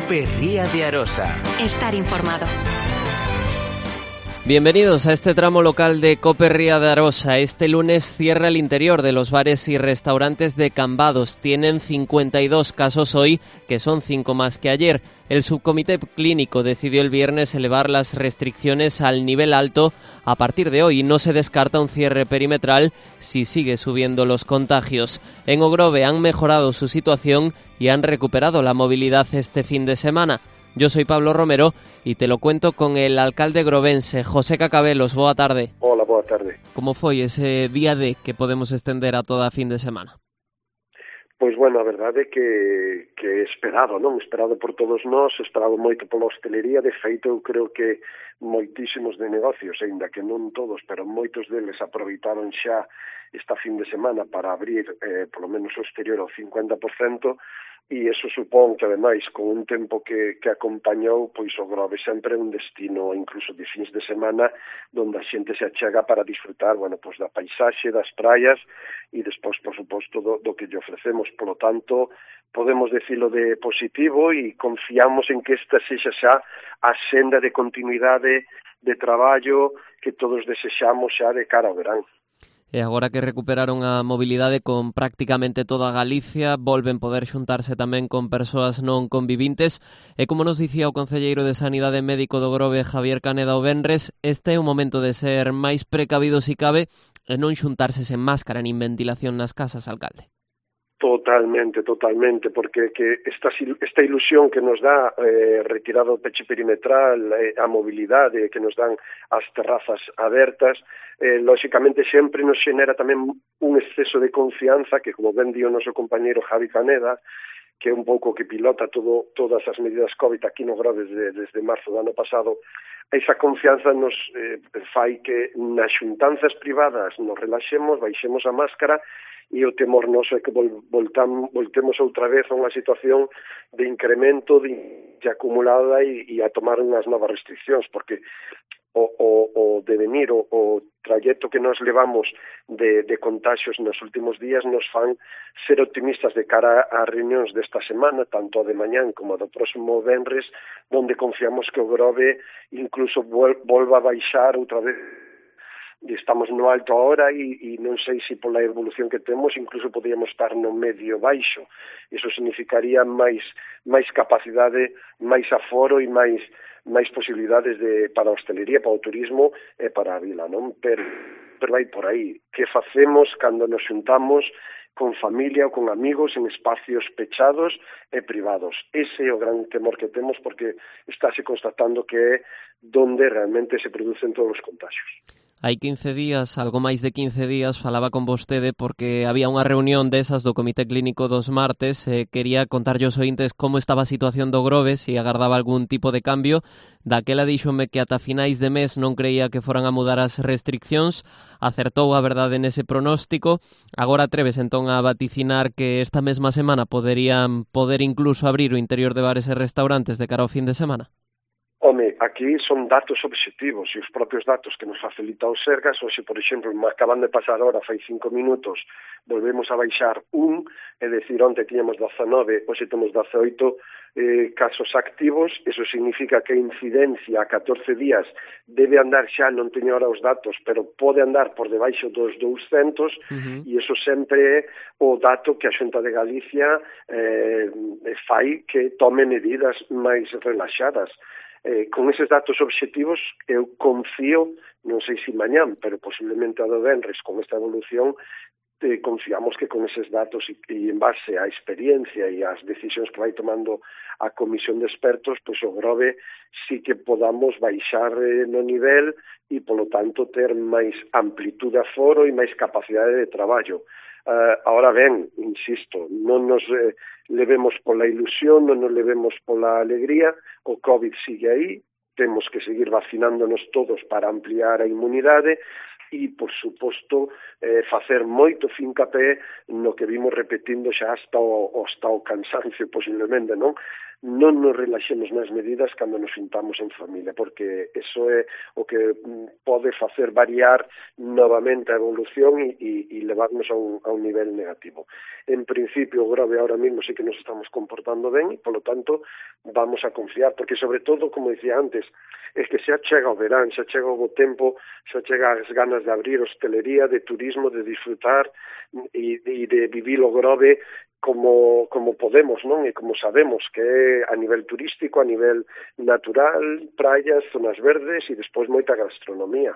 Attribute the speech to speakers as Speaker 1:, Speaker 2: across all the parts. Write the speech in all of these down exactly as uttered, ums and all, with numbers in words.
Speaker 1: Cope Ría de Arosa.
Speaker 2: Estar informado.
Speaker 3: Bienvenidos a este tramo local de Cope Ría de Arosa. Este lunes cierra el interior de los bares y restaurantes de Cambados. Tienen cincuenta y dos casos hoy, que son cinco más que ayer. El subcomité clínico decidió el viernes elevar las restricciones al nivel alto a partir de hoy. No se descarta un cierre perimetral si sigue subiendo los contagios. En Ogrove han mejorado su situación y han recuperado la movilidad este fin de semana. Yo soy Pablo Romero y te lo cuento con el alcalde grovense, José Cacabelos. Boa tarde.
Speaker 4: Hola, boa tarde.
Speaker 3: Como foi ese día D que podemos estender a toda fin de semana?
Speaker 4: Pois, bueno, a verdade é que, que esperado, non? Esperado por todos nós, esperado moito pola hostelería. De feito, eu creo que moitísimos de negocios, ainda que non todos, pero moitos deles aproveitaron xa esta fin de semana para abrir, eh, polo menos o exterior ao cincuenta por cento, e iso supón que, ademais, con un tempo que, que acompañou, pois o Grove sempre é un destino, incluso de fins de semana, donde a xente se achega para disfrutar, bueno, pois da paisaxe, das praias, e despois, por suposto, do, do que lle ofrecemos. Por lo tanto, podemos decirlo de positivo e confiamos en que esta sexa xa a senda de continuidade de traballo que todos desexamos xa de cara ao verán.
Speaker 3: E agora que recuperaron a mobilidade con prácticamente toda Galicia, volven poder xuntarse tamén con persoas non convivintes. E como nos dicía o concelleiro de Sanidade Médico do Grove, Javier Caneda, o venres, este é o momento de ser máis precavidos si cabe e non xuntarse sen máscara nin ventilación nas casas, alcalde.
Speaker 4: Totalmente, totalmente, porque que esta, esta ilusión que nos dá eh, retirado o peche perimetral, eh, a mobilidade que nos dan as terrazas abertas, eh, lóxicamente sempre nos xenera tamén un exceso de confianza que, como ben di o noso compañeiro Javi Caneda, que é un pouco que pilota todo, todas as medidas COVID aquí no Grove desde, desde marzo do ano pasado, esa confianza nos eh, fai que nas xuntanzas privadas nos relaxemos, baixemos a máscara, e o temor noso é que voltam, voltemos outra vez a unha situación de incremento, de, de acumulada e, e a tomar unhas novas restriccións, porque o, o, o devenir, o, o trayecto que nos levamos de, de contagios nos últimos días nos fan ser optimistas de cara a reunións desta semana, tanto a de mañán como a do próximo venres, donde confiamos que o Grove incluso vol, volva a baixar outra vez. Estamos no alto ahora e, e non sei se pola evolución que temos incluso podríamos estar no medio baixo. Iso significaría máis máis capacidade, máis aforo e máis máis posibilidades de para a hostelería, para o turismo e para a vila, non? Pero, pero vai por aí. Que facemos cando nos xuntamos con familia ou con amigos en espacios pechados e privados? Ese é o gran temor que temos, porque estáse constatando que é donde realmente se producen todos os contagios.
Speaker 3: Hai quince días, algo máis de quince días, falaba con vostede porque había unha reunión desas do Comité Clínico dos martes. Eh, quería contarlle aos ointes como estaba a situación do Grove, se agardaba algún tipo de cambio. Daquela díxome que ata finais de mes non creía que foran a mudar as restriccións. Acertou a verdade nese pronóstico. Agora atreves entón a vaticinar que esta mesma semana poderían poder incluso abrir o interior de bares e restaurantes de cara ao fin de semana?
Speaker 4: Home, aquí son datos obxectivos e os propios datos que nos facilita o Sergas. Hoxe, por exemplo, me acaban de pasar ahora, fai cinco minutos, volvemos a baixar un, é dicir, onte tiñamos dezanove, hoxe temos dezaoito eh, casos activos. Eso significa que a incidencia a catorce días debe andar xa, non teño ahora os datos, pero pode andar por debaixo dos douscentos, uh-huh. E iso sempre é o dato que a Xunta de Galicia eh, fai que tome medidas máis relaxadas. Eh, con eses datos obxectivos eu confío, non sei se mañán, pero posiblemente a do venres, con esta evolución, eh, confiamos que con eses datos e, e en base á experiencia e ás decisións que vai tomando a comisión de expertos, pois o Grove sí que podamos baixar eh, no nivel e, polo tanto, ter máis amplitude de aforo e máis capacidade de traballo. Uh, ahora ben, insisto, non nos eh, levemos pola ilusión, non nos levemos pola alegría, o COVID sigue aí, temos que seguir vacinándonos todos para ampliar a inmunidade e, por suposto, eh, facer moito fincapé no que vimos repetindo xa hasta o, hasta o cansancio, posiblemente, non? non nos relaxemos nas medidas cando nos juntamos en familia, porque eso é o que pode facer variar novamente a evolución e, e, e levarnos a un, a un nivel negativo. En principio, o Grove ahora mismo sí que nos estamos comportando ben e, polo tanto, vamos a confiar, porque sobre todo, como dicía antes, é que xa chega o verán, xa chega o bo tempo, xa chega as ganas de abrir hostelería, de turismo, de disfrutar e, e de vivir o Grove como como podemos, non? E como sabemos que é a nivel turístico, a nivel natural, praias, zonas verdes e despois moita gastronomía.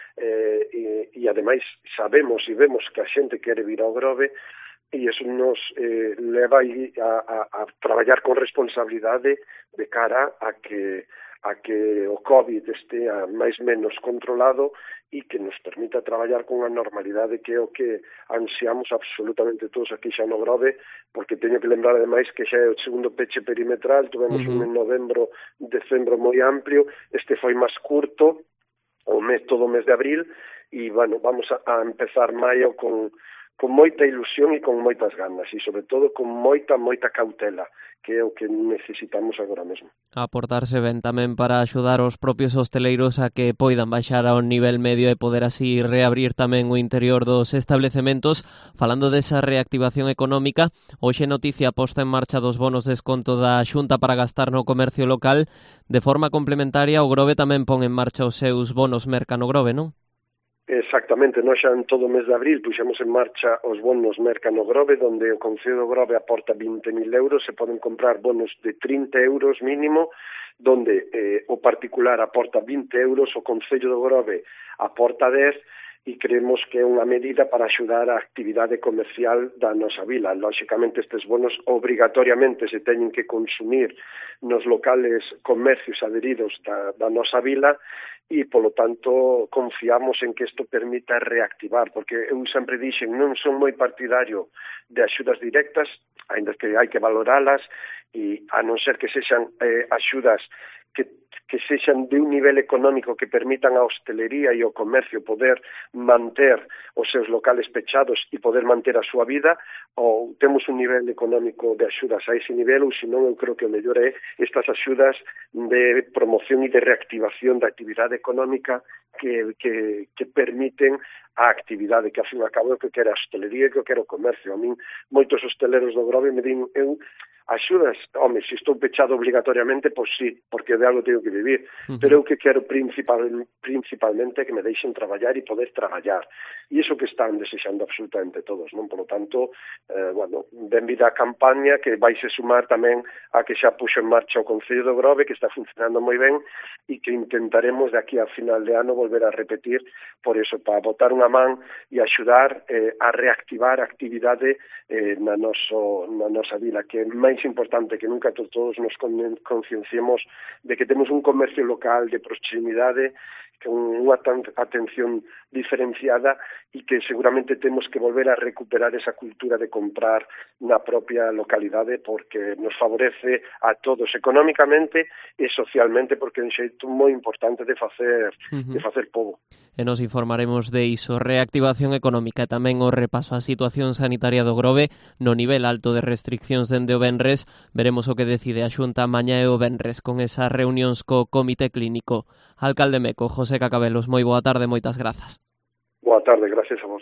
Speaker 4: Eh, e, e ademais sabemos e vemos que a xente quere vir ao Grove e iso nos eh, leva a, a, a traballar con responsabilidade de cara a que a que o COVID estea máis menos controlado e que nos permita traballar con a normalidade que é o que ansiamos absolutamente todos aquí xa no Grove, porque teño que lembrar ademais que xa é o segundo peche perimetral, tuvemos uh-huh. un en novembro, decembro moi amplio, este foi máis curto, o mes, todo o mes de abril, e bueno, vamos a, a empezar maio con con moita ilusión e con moitas ganas e, sobre todo, con moita, moita cautela, que é o que necesitamos agora mesmo.
Speaker 3: Aportarse ben tamén para axudar os propios hosteleiros a que poidan baixar a un nivel medio e poder así reabrir tamén o interior dos establecementos. Falando desa reactivación económica, hoxe noticia posta en marcha dos bonos de desconto da Xunta para gastar no comercio local. De forma complementaria, o Grove tamén pon en marcha os seus bonos Mercano Grove, non?
Speaker 4: Exactamente, nós xa en todo o mes de abril puxemos en marcha os bonos Mercano Grove, donde o Concello do Grove aporta vinte mil euros, se poden comprar bonos de trinta euros mínimo, donde eh, o particular aporta vinte euros, o Concello do Grove aporta dez, e creemos que é unha medida para axudar a actividade comercial da nosa vila. Lóxicamente, estes bonos obrigatoriamente se teñen que consumir nos locales comercios adheridos da, da nosa vila, e, polo tanto, confiamos en que isto permita reactivar, porque eu sempre dixen, non son moi partidario de axudas directas, ainda que hai que valoralas, e a non ser que sexan eh, axudas que, que sexan de un nivel económico que permitan a hostelería e o comercio poder manter os seus locales pechados e poder manter a súa vida, ou temos un nivel económico de axudas a ese nivel, ou senón eu creo que o mellor é estas axudas de promoción e de reactivación da actividade económica que, que, que permiten a actividade, que a fin e a cabo é o que quere a hostelería e que o quere o comercio. A min, moitos hosteleros do Grove me din, eu axudas, home, se estou pechado obligatoriamente, pois sí, porque de algo teño que vivir, uh-huh. pero eu que quero principal, principalmente que me deixen traballar e poder traballar, e iso que están desexando absolutamente todos, non? Por lo tanto, eh, bueno, benvida a campaña que vaise sumar tamén a que xa puxo en marcha o Concello do Grove, que está funcionando moi ben, e que intentaremos de aquí a final de ano volver a repetir, por eso, para botar unha man e axudar eh, a reactivar a actividade eh, na, noso, na nosa vila, que é máis importante que nunca todos nos concienciemos de que temos un comercio local de proximidade con unha atención diferenciada e que seguramente temos que volver a recuperar esa cultura de comprar na propia localidade, porque nos favorece a todos económicamente e socialmente, porque é un xeito moi importante de facer uh-huh. de facer pobo.
Speaker 3: E nos informaremos de iso, reactivación económica e tamén o repaso á situación sanitaria do Grove no nivel alto de restriccións dende o venres. Veremos o que decide a Xunta mañá e o venres con esas reunións co Comité Clínico. Alcalde Meco, José Cacabelos, moi boa tarde, moitas grazas.
Speaker 4: Boa tarde, gracias a vos.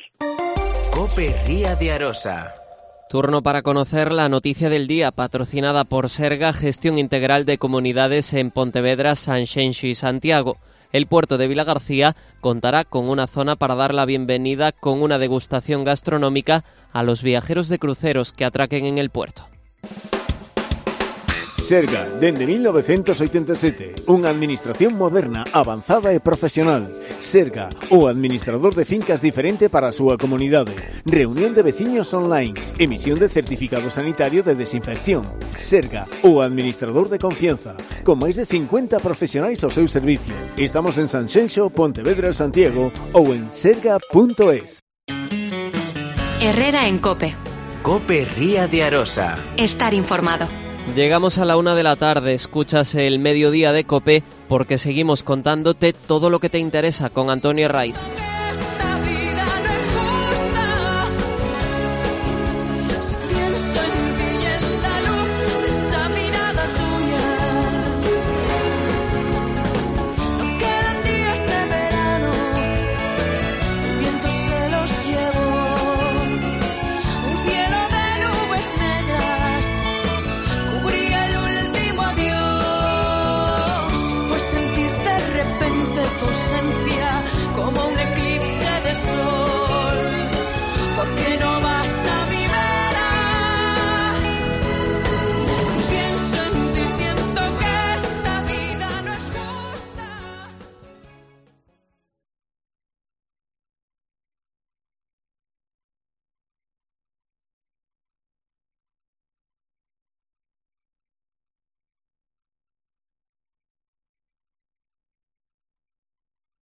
Speaker 1: Cope Ría de Arosa.
Speaker 3: Turno para conocer la noticia del día, patrocinada por Serga, Gestión Integral de Comunidades en Pontevedra, Sanxenxo y Santiago. El puerto de Vilagarcía contará con una zona para dar la bienvenida con una degustación gastronómica a los viajeros de cruceros que atraquen en el puerto.
Speaker 2: Serga, dende mil novecientos oitenta e sete, unha administración moderna, avanzada e profesional. Serga, o administrador de fincas diferente para a súa comunidade. Reunión de veciños online, emisión de certificado sanitario de desinfección. Serga, o administrador de confianza, con máis de cincuenta profesionais ao seu servicio. Estamos en Sanxenxo, Pontevedra, Santiago ou en serga punto es.
Speaker 5: Herrera en Cope.
Speaker 1: Cope Ría de Arosa.
Speaker 5: Estar informado.
Speaker 3: Llegamos a la una de la tarde, escuchas el mediodía de COPE porque seguimos contándote todo lo que te interesa con Antonio Raiz.